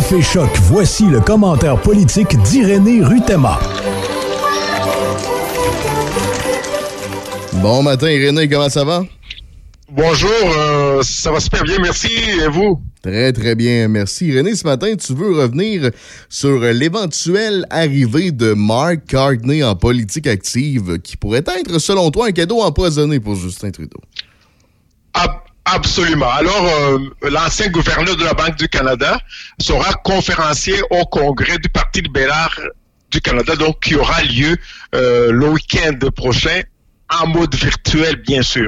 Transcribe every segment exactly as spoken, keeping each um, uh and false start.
Café Choc, voici le commentaire politique d'Irénée Rutema. Bon matin, Irénée, comment ça va? Bonjour, euh, ça va super bien, merci, et vous? Très, très bien, merci. Irénée, ce matin, tu veux revenir sur l'éventuelle arrivée de Mark Carney en politique active, qui pourrait être, selon toi, un cadeau empoisonné pour Justin Trudeau. Ab- absolument. Alors, euh, l'ancien gouverneur de la Banque du Canada sera conférencier au Congrès du Parti libéral du Canada, donc qui aura lieu euh, le week-end prochain, en mode virtuel, bien sûr.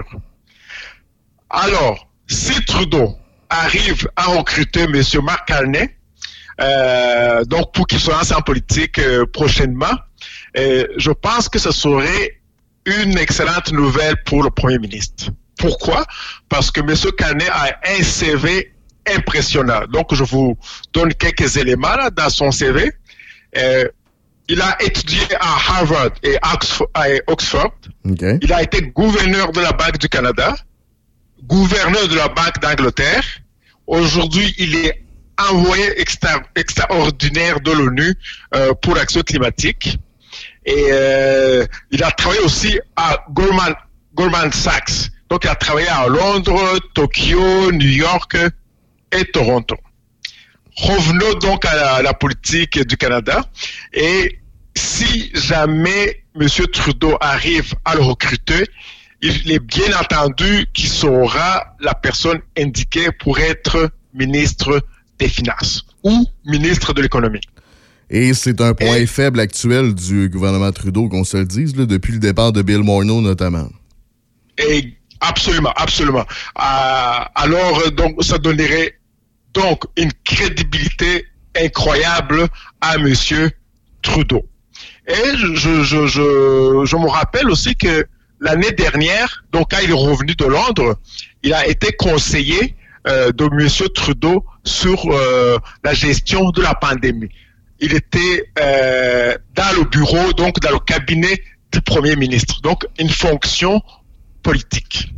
Alors, si Trudeau arrive à recruter M. Mark Carney, euh, donc pour qu'il se lance en politique euh, prochainement, euh, je pense que ce serait une excellente nouvelle pour le Premier ministre. Pourquoi? Parce que M. Carney a un C V impressionnant. Donc, je vous donne quelques éléments là, dans son C V. Euh, il a étudié à Harvard et Oxford. Okay. Il a été gouverneur de la Banque du Canada, gouverneur de la Banque d'Angleterre. Aujourd'hui, il est envoyé extra, extraordinaire de l'ONU euh, pour l'action climatique. Et euh, il a travaillé aussi à Goldman, Goldman Sachs. Donc, il a travaillé à Londres, Tokyo, New York et Toronto. Revenons donc à la, à la politique du Canada. Et si jamais M. Trudeau arrive à le recruter, il est bien entendu qu'il sera la personne indiquée pour être ministre des Finances ou ministre de l'Économie. Et c'est un point Et, faible actuel du gouvernement Trudeau, qu'on se le dise, là, depuis le départ de Bill Morneau notamment. Et absolument, absolument. Euh, alors, donc, ça donnerait donc une crédibilité incroyable à M. Trudeau. Et je, je, je, je, je me rappelle aussi que l'année dernière, donc quand il est revenu de Londres, il a été conseiller euh, de M. Trudeau sur euh, la gestion de la pandémie. Il était euh, dans le bureau, donc dans le cabinet du Premier ministre. Donc, une fonction politique.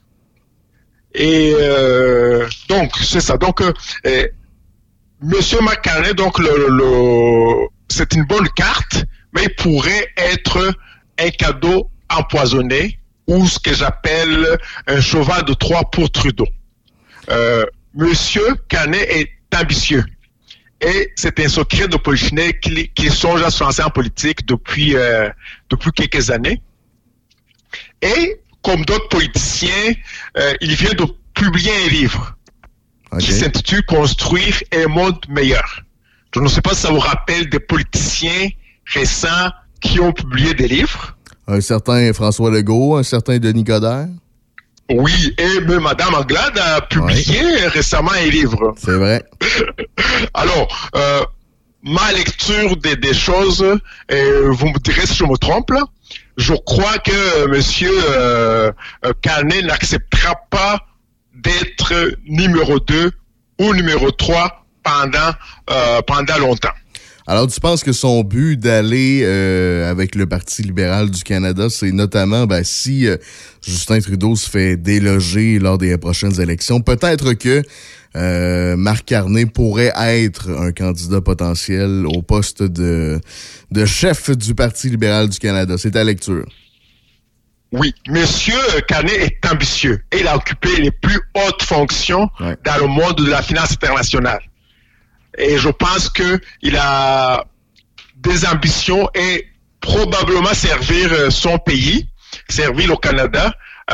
Et euh, donc, c'est ça. Donc, euh, euh, Monsieur Mark Carney, donc, le, le, c'est une bonne carte, mais il pourrait être un cadeau empoisonné ou ce que j'appelle un cheval de Troie pour Trudeau. Euh, Monsieur Carney est ambitieux et c'est un secret de Polichinelle qui, qui songe à se lancer en politique depuis, euh, depuis quelques années. Et comme d'autres politiciens, euh, il vient de publier un livre okay. qui s'intitule « Construire un monde meilleur ». Je ne sais pas si ça vous rappelle des politiciens récents qui ont publié des livres. Un certain François Legault, un certain Denis Coderre. Oui, et même Mme Anglade a publié oui. récemment un livre. C'est vrai. Alors, euh, ma lecture des, des choses, euh, vous me direz si je me trompe, là, je crois que euh, M. Euh, Carney n'acceptera pas d'être numéro deux ou numéro trois pendant, euh, pendant longtemps. Alors, tu penses que son but d'aller euh, avec le Parti libéral du Canada, c'est notamment, ben, si euh, Justin Trudeau se fait déloger lors des prochaines élections, peut-être que euh, Mark Carney pourrait être un candidat potentiel au poste de, de chef du Parti libéral du Canada. C'est ta lecture. Oui, Monsieur Carney est ambitieux et il a occupé les plus hautes fonctions ouais. dans le monde de la finance internationale. Et je pense qu'il a des ambitions et probablement servir son pays, servir le Canada,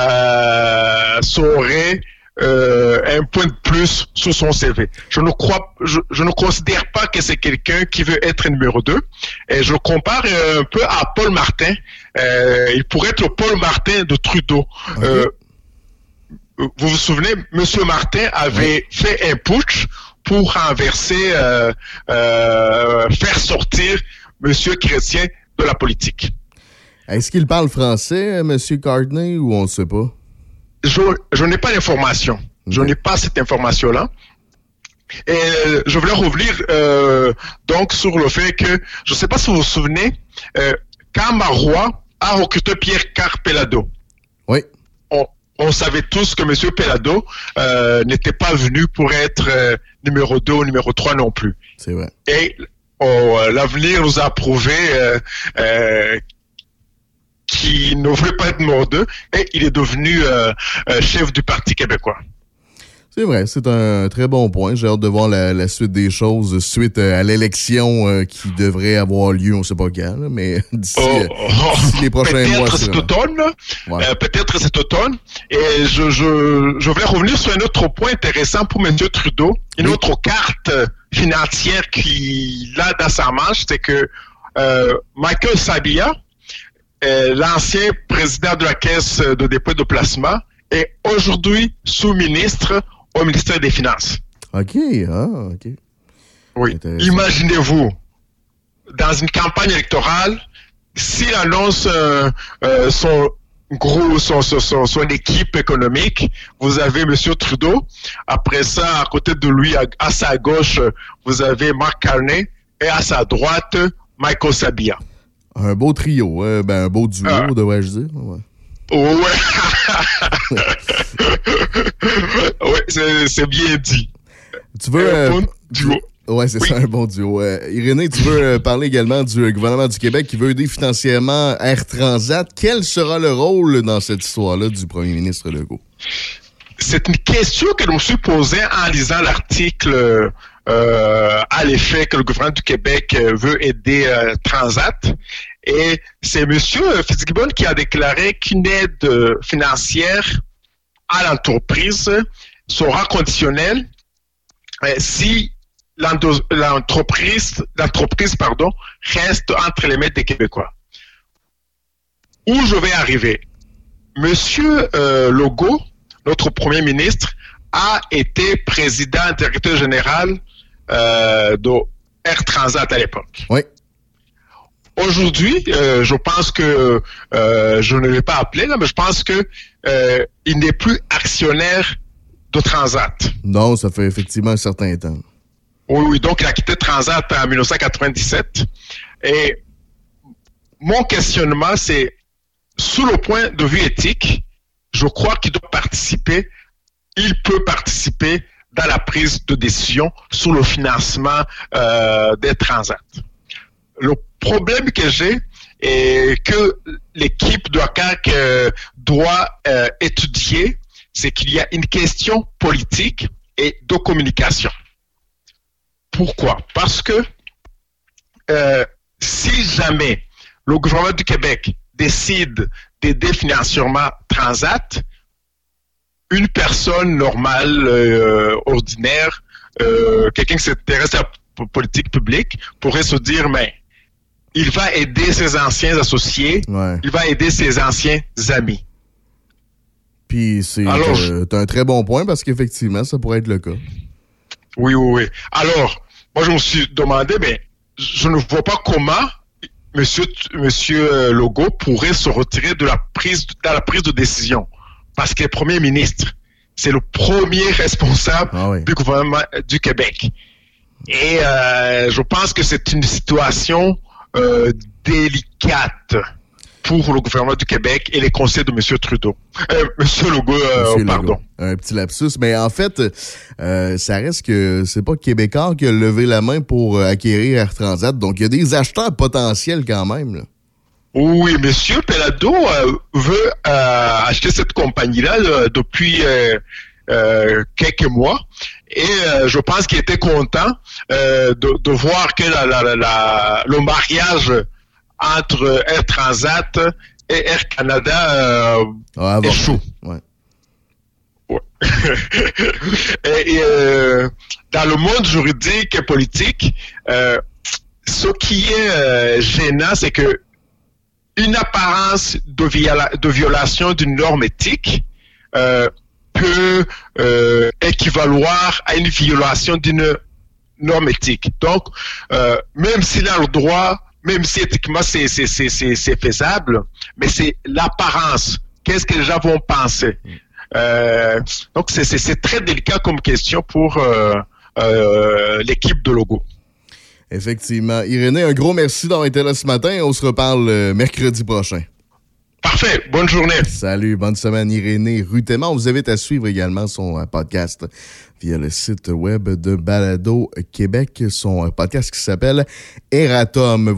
euh, serait euh, un point de plus sur son C V. Je ne crois, je, je ne considère pas que c'est quelqu'un qui veut être numéro deux. Et je compare un peu à Paul Martin. Euh, il pourrait être le Paul Martin de Trudeau. Okay. Euh, vous vous souvenez, M. Martin avait oui. fait un putsch pour renverser, euh, euh, faire sortir M. Chrétien de la politique. Est-ce qu'il parle français, M. Carney, ou on ne sait pas? Je, je n'ai pas l'information. Okay. Je n'ai pas cette information-là. Et je voulais revenir euh, donc sur le fait que, je ne sais pas si vous vous souvenez, euh, quand Marois a recruté Pierre Karpelado. Oui. On, on savait tous que M. Pelado euh, n'était pas venu pour être euh, numéro deux ou numéro trois non plus. C'est vrai. Et oh, l'avenir nous a prouvé euh, euh, qu'il ne voulait pas être numéro deux et il est devenu euh, euh, chef du Parti québécois. C'est vrai, c'est un très bon point. J'ai hâte de voir la, la suite des choses suite à l'élection euh, qui devrait avoir lieu, on ne sait pas quand, là, mais d'ici, oh, euh, d'ici les prochains peut-être mois. Cet automne, ouais. euh, peut-être cet automne. Et je, je, je voulais revenir sur un autre point intéressant pour M. Trudeau, une oui. autre carte financière qu'il a dans sa manche, c'est que euh, Michael Sabia, euh, l'ancien président de la Caisse de dépôt et de placement, est aujourd'hui sous-ministre au ministère des Finances. OK, ah, OK. Oui. Imaginez-vous, dans une campagne électorale, s'il annonce euh, euh, son gros, son, son, son équipe économique, vous avez M. Trudeau. Après ça, à côté de lui, à, à sa gauche, vous avez Mark Carney et à sa droite, Michael Sabia. Un beau trio, hein? Ben, un beau duo, ah. devrais-je dire. Ouais. Ouais, ouais c'est, c'est bien dit. Tu veux. Un bon euh, duo. Ouais, c'est oui. ça, un bon duo. Euh, Irénée, tu veux euh, parler également du gouvernement du Québec qui veut aider financièrement Air Transat. Quel sera le rôle dans cette histoire-là du premier ministre Legault? C'est une question que je me suis posée en lisant l'article euh, à l'effet que le gouvernement du Québec veut aider euh, Transat. Et c'est M. Fitzgibbon qui a déclaré qu'une aide financière à l'entreprise sera conditionnelle euh, si l'entreprise, l'entreprise pardon, reste entre les mains des Québécois. Où je vais arriver? M. Euh, Legault, notre premier ministre, a été président directeur général euh, de Air Transat à l'époque. Oui. Aujourd'hui, euh, je pense que euh, je ne l'ai pas appelé là, mais je pense que euh, il n'est plus actionnaire de Transat. Non, ça fait effectivement un certain temps. Oui, oui. Donc il a quitté Transat en dix-neuf cent quatre-vingt-dix-sept. Et mon questionnement, c'est sous le point de vue éthique, je crois qu'il doit participer. Il peut participer dans la prise de décision sur le financement euh, des Transat. Le problème que j'ai est que l'équipe de la C A Q euh, doit euh, étudier, c'est qu'il y a une question politique et de communication. Pourquoi? Parce que euh, si jamais le gouvernement du Québec décide d'aider financièrement Transat, une personne normale, euh, ordinaire, euh, quelqu'un qui s'intéresse à la politique publique pourrait se dire, mais il va aider ses anciens associés, ouais. il va aider ses anciens amis. Puis c'est Alors, euh, je... un très bon point parce qu'effectivement, ça pourrait être le cas. Oui, oui, oui. Alors, moi, je me suis demandé, mais je ne vois pas comment Monsieur, Monsieur Legault pourrait se retirer de la prise, de la prise de décision. Parce qu'il est Premier ministre. C'est le premier responsable ah oui. du gouvernement du Québec. Et euh, je pense que c'est une situation euh, délicate pour le gouvernement du Québec et les conseils de M. Trudeau. Euh, M. Legault, euh, Monsieur pardon. Legault. Un petit lapsus. Mais en fait, euh, ça reste que c'est pas Québécois qui a levé la main pour acquérir Air Transat. Donc, il y a des acheteurs potentiels quand même, là. Oui, M. Pelado euh, veut euh, acheter cette compagnie-là euh, depuis euh, euh, quelques mois et euh, je pense qu'il était content euh, de, de voir que la, la, la, le mariage entre Air Transat et Air Canada euh, ah, échoue. Ouais. Ouais. et, et euh, dans le monde juridique et politique, euh, ce qui est euh, gênant, c'est que une apparence de, viola, de violation d'une norme éthique euh, peut euh, équivaloir à une violation d'une norme éthique. Donc, euh, même s'il a le droit, même si éthiquement c'est, c'est, c'est, c'est, c'est faisable, mais c'est l'apparence. Qu'est-ce que les gens vont penser? Euh, donc, c'est, c'est, c'est très délicat comme question pour euh, euh, l'équipe de Legault. Effectivement. Irénée, un gros merci d'avoir été là ce matin. On se reparle euh, mercredi prochain. Parfait. Bonne journée. Salut, bonne semaine, Irénée Rutema. On vous invite à suivre également son podcast via le site web de Balado Québec, son podcast qui s'appelle Eratom.